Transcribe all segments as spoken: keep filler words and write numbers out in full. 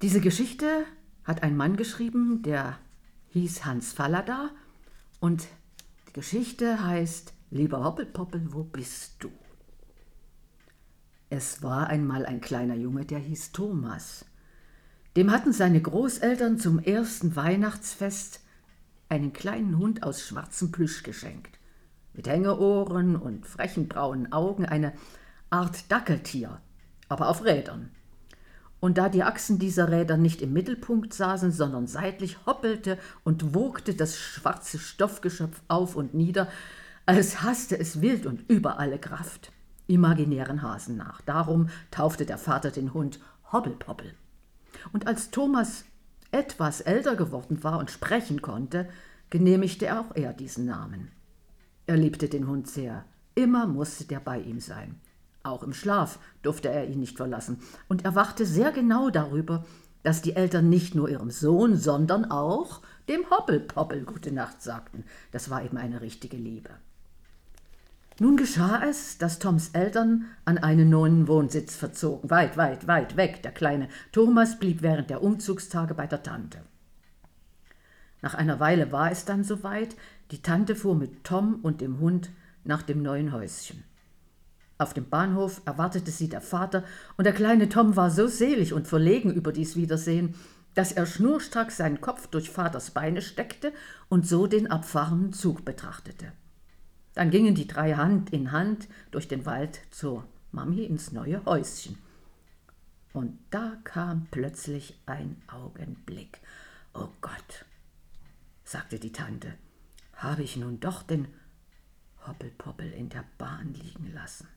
Diese Geschichte hat ein Mann geschrieben, der hieß Hans Fallada, und die Geschichte heißt »Lieber Hoppelpoppel, wo bist du?« Es war einmal ein kleiner Junge, der hieß Thomas. Dem hatten seine Großeltern zum ersten Weihnachtsfest einen kleinen Hund aus schwarzem Plüsch geschenkt. Mit Hängeohren und frechen braunen Augen, eine Art Dackeltier, aber auf Rädern. Und da die Achsen dieser Räder nicht im Mittelpunkt saßen, sondern seitlich, hoppelte und wogte das schwarze Stoffgeschöpf auf und nieder, als hasste es wild und über alle Kraft imaginären Hasen nach. Darum taufte der Vater den Hund Hoppelpoppel. Und als Thomas etwas älter geworden war und sprechen konnte, genehmigte auch er diesen Namen. Er liebte den Hund sehr. Immer musste der bei ihm sein. Auch im Schlaf durfte er ihn nicht verlassen. Und er wachte sehr genau darüber, dass die Eltern nicht nur ihrem Sohn, sondern auch dem Hoppelpoppel gute Nacht sagten. Das war eben eine richtige Liebe. Nun geschah es, dass Toms Eltern an einen neuen Wohnsitz verzogen. Weit, weit, weit weg. Der kleine Thomas blieb während der Umzugstage bei der Tante. Nach einer Weile war es dann soweit. Die Tante fuhr mit Tom und dem Hund nach dem neuen Häuschen. Auf dem Bahnhof erwartete sie der Vater, und der kleine Tom war so selig und verlegen über dies Wiedersehen, dass er schnurstracks seinen Kopf durch Vaters Beine steckte und so den abfahrenden Zug betrachtete. Dann gingen die drei Hand in Hand durch den Wald zur Mami ins neue Häuschen. Und da kam plötzlich ein Augenblick. »Oh Gott«, sagte die Tante, »habe ich nun doch den Hoppelpoppel in der Bahn liegen lassen?«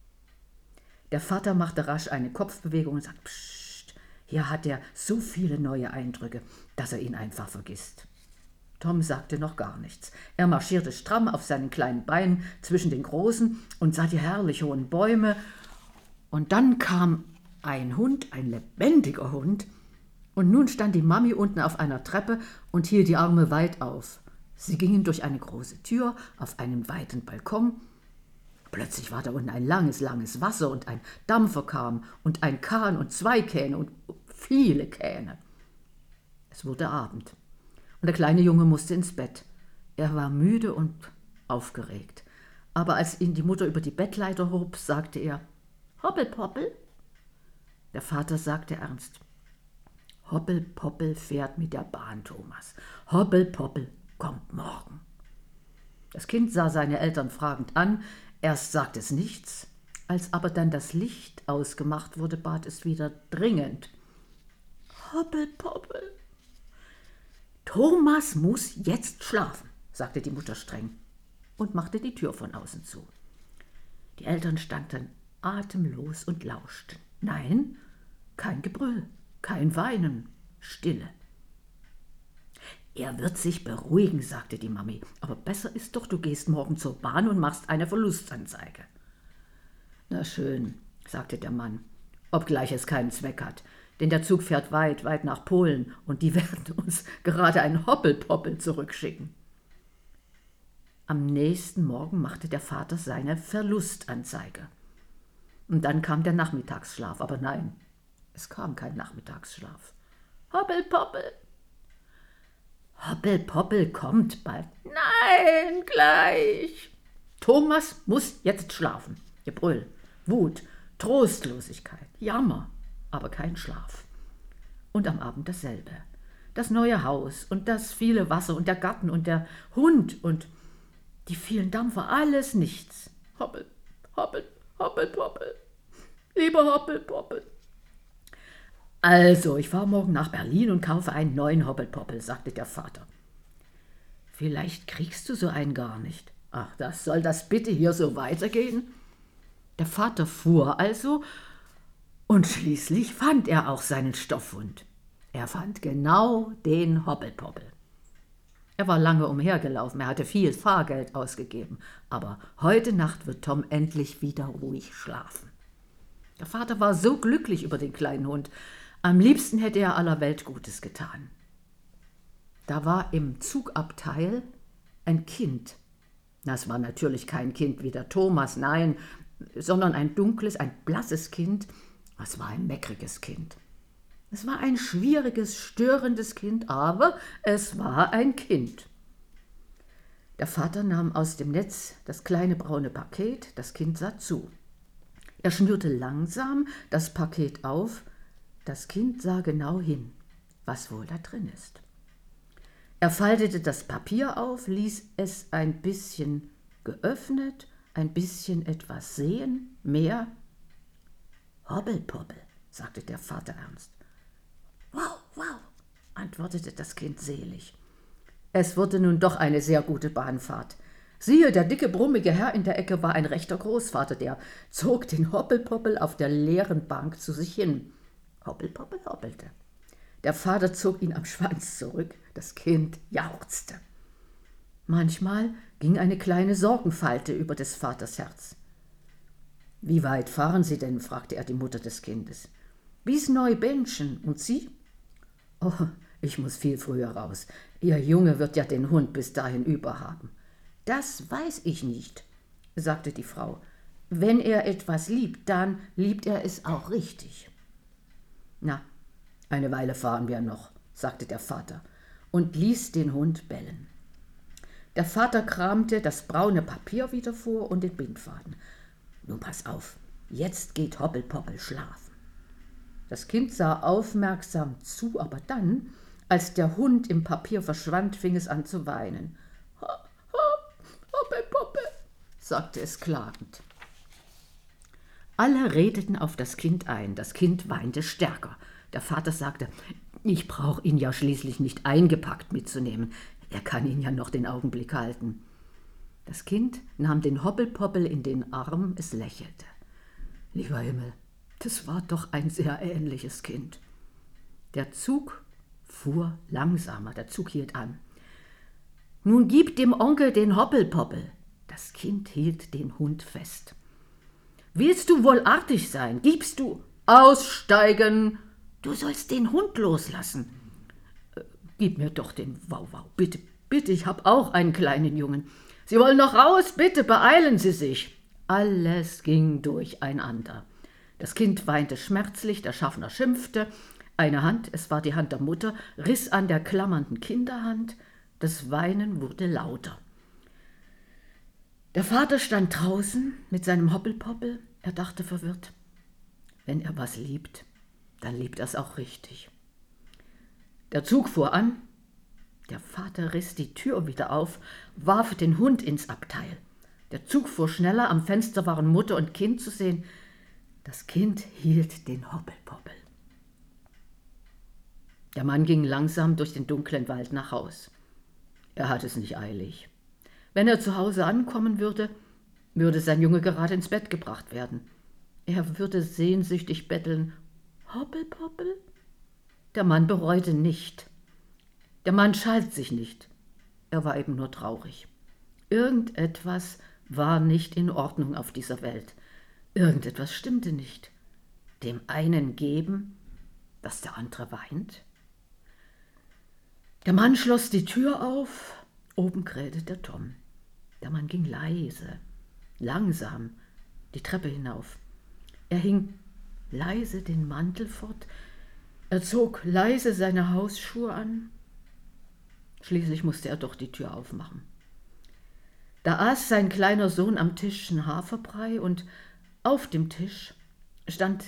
Der Vater machte rasch eine Kopfbewegung und sagte, »Psst, hier hat er so viele neue Eindrücke, dass er ihn einfach vergisst.« Tom sagte noch gar nichts. Er marschierte stramm auf seinen kleinen Beinen zwischen den großen und sah die herrlich hohen Bäume. Und dann kam ein Hund, ein lebendiger Hund, und nun stand die Mami unten auf einer Treppe und hielt die Arme weit auf. Sie gingen durch eine große Tür auf einem weiten Balkon. Plötzlich war da unten ein langes, langes Wasser und ein Dampfer kam und ein Kahn und zwei Kähne und viele Kähne. Es wurde Abend und der kleine Junge musste ins Bett. Er war müde und aufgeregt. Aber als ihn die Mutter über die Bettleiter hob, sagte er, »Hoppelpoppel?« Der Vater sagte ernst, »Hoppelpoppel fährt mit der Bahn, Thomas. Hoppelpoppel kommt morgen.« Das Kind sah seine Eltern fragend an. Erst sagte es nichts, als aber dann das Licht ausgemacht wurde, bat es wieder dringend, »Hoppelpoppel!« »Thomas muss jetzt schlafen«, sagte die Mutter streng und machte die Tür von außen zu. Die Eltern standen atemlos und lauschten. Nein, kein Gebrüll, kein Weinen, Stille. »Er wird sich beruhigen«, sagte die Mami, »aber besser ist doch, du gehst morgen zur Bahn und machst eine Verlustanzeige.« »Na schön«, sagte der Mann, obgleich es keinen Zweck hat, denn der Zug fährt weit, weit nach Polen und die werden uns gerade einen Hoppelpoppel zurückschicken.« Am nächsten Morgen machte der Vater seine Verlustanzeige. Und dann kam der Nachmittagsschlaf, aber nein, es kam kein Nachmittagsschlaf. »Hoppelpoppel! Hoppelpoppel kommt bald.« »Nein, gleich!« »Thomas muss jetzt schlafen.« Gebrüll, Wut, Trostlosigkeit, Jammer, aber kein Schlaf. Und am Abend dasselbe. Das neue Haus und das viele Wasser und der Garten und der Hund und die vielen Dampfer, alles nichts. Hoppel, hoppel, hoppelpoppel, lieber Hoppelpoppel. »Also, ich fahre morgen nach Berlin und kaufe einen neuen Hoppelpoppel«, sagte der Vater. »Vielleicht kriegst du so einen gar nicht.« »Ach, das soll das bitte hier so weitergehen?« Der Vater fuhr also, und schließlich fand er auch seinen Stoffhund. Er fand genau den Hoppelpoppel. Er war lange umhergelaufen, er hatte viel Fahrgeld ausgegeben, aber heute Nacht wird Tom endlich wieder ruhig schlafen. Der Vater war so glücklich über den kleinen Hund, am liebsten hätte er aller Welt Gutes getan. Da war im Zugabteil ein Kind. Das war natürlich kein Kind wie der Thomas, nein, sondern ein dunkles, ein blasses Kind. Es war ein meckriges Kind. Es war ein schwieriges, störendes Kind, aber es war ein Kind. Der Vater nahm aus dem Netz das kleine braune Paket, das Kind sah zu. Er schnürte langsam das Paket auf, das Kind sah genau hin, was wohl da drin ist. Er faltete das Papier auf, ließ es ein bisschen geöffnet, ein bisschen etwas sehen, mehr. »Hobbelpobbel«, sagte der Vater ernst. »Wow, wow«, antwortete das Kind selig. Es wurde nun doch eine sehr gute Bahnfahrt. Siehe, der dicke, brummige Herr in der Ecke war ein rechter Großvater, der zog den Hobbelpobbel auf der leeren Bank zu sich hin. Hobbelpobbel hobbelte. Der Vater zog ihn am Schwanz zurück, das Kind jauchzte. Manchmal ging eine kleine Sorgenfalte über des Vaters Herz. »Wie weit fahren Sie denn?« fragte er die Mutter des Kindes. »Bis Neubenschen. Und Sie?« »Oh, ich muss viel früher raus. Ihr Junge wird ja den Hund bis dahin überhaben.« »Das weiß ich nicht«, sagte die Frau. »Wenn er etwas liebt, dann liebt er es auch richtig.« »Na, eine Weile fahren wir noch«, sagte der Vater und ließ den Hund bellen. Der Vater kramte das braune Papier wieder vor und den Bindfaden. »Nun pass auf, jetzt geht Hobbelpobbel schlafen.« Das Kind sah aufmerksam zu, aber dann, als der Hund im Papier verschwand, fing es an zu weinen. »Ho, ho, Hobbelpobbel«, sagte es klagend. Alle redeten auf das Kind ein. Das Kind weinte stärker. Der Vater sagte, ich brauche ihn ja schließlich nicht eingepackt mitzunehmen. Er kann ihn ja noch den Augenblick halten. Das Kind nahm den Hobbelpobbel in den Arm, es lächelte. Lieber Himmel, das war doch ein sehr ähnliches Kind. Der Zug fuhr langsamer, der Zug hielt an. Nun gib dem Onkel den Hobbelpobbel. Das Kind hielt den Hund fest. Willst du wohl artig sein? Gibst du? Aussteigen! Du sollst den Hund loslassen. Äh, gib mir doch den Wauwau, bitte, bitte, ich habe auch einen kleinen Jungen. Sie wollen noch raus, bitte, beeilen Sie sich. Alles ging durcheinander. Das Kind weinte schmerzlich, der Schaffner schimpfte. Eine Hand, es war die Hand der Mutter, riss an der klammernden Kinderhand. Das Weinen wurde lauter. Der Vater stand draußen mit seinem Hobbelpobbel. Er dachte verwirrt, wenn er was liebt, dann liebt er es auch richtig. Der Zug fuhr an. Der Vater riss die Tür wieder auf, warf den Hund ins Abteil. Der Zug fuhr schneller, am Fenster waren Mutter und Kind zu sehen. Das Kind hielt den Hobbelpobbel. Der Mann ging langsam durch den dunklen Wald nach Haus. Er hatte es nicht eilig. Wenn er zu Hause ankommen würde, würde sein Junge gerade ins Bett gebracht werden. Er würde sehnsüchtig betteln, Hobbelpobbel? Der Mann bereute nicht. Der Mann schalt sich nicht. Er war eben nur traurig. Irgendetwas war nicht in Ordnung auf dieser Welt. Irgendetwas stimmte nicht. Dem einen geben, dass der andere weint. Der Mann schloss die Tür auf. Oben krähte der Tom. Der Mann ging leise, langsam die Treppe hinauf. Er hing leise den Mantel fort. Er zog leise seine Hausschuhe an. Schließlich musste er doch die Tür aufmachen. Da aß sein kleiner Sohn am Tisch einen Haferbrei und auf dem Tisch stand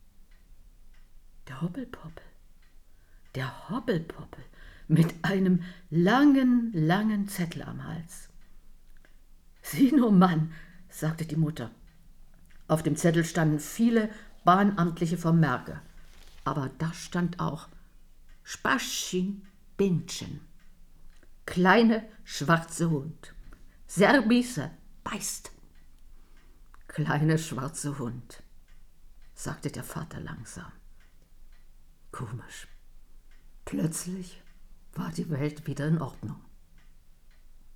der Hobbelpobbel. Der Hobbelpobbel mit einem langen, langen Zettel am Hals. Sieh nur, Mann, sagte die Mutter. Auf dem Zettel standen viele bahnamtliche Vermerke, aber da stand auch Spaschin Bindchen. Kleine schwarze Hund. Service beißt. Kleine schwarze Hund, sagte der Vater langsam. Komisch. Plötzlich war die Welt wieder in Ordnung.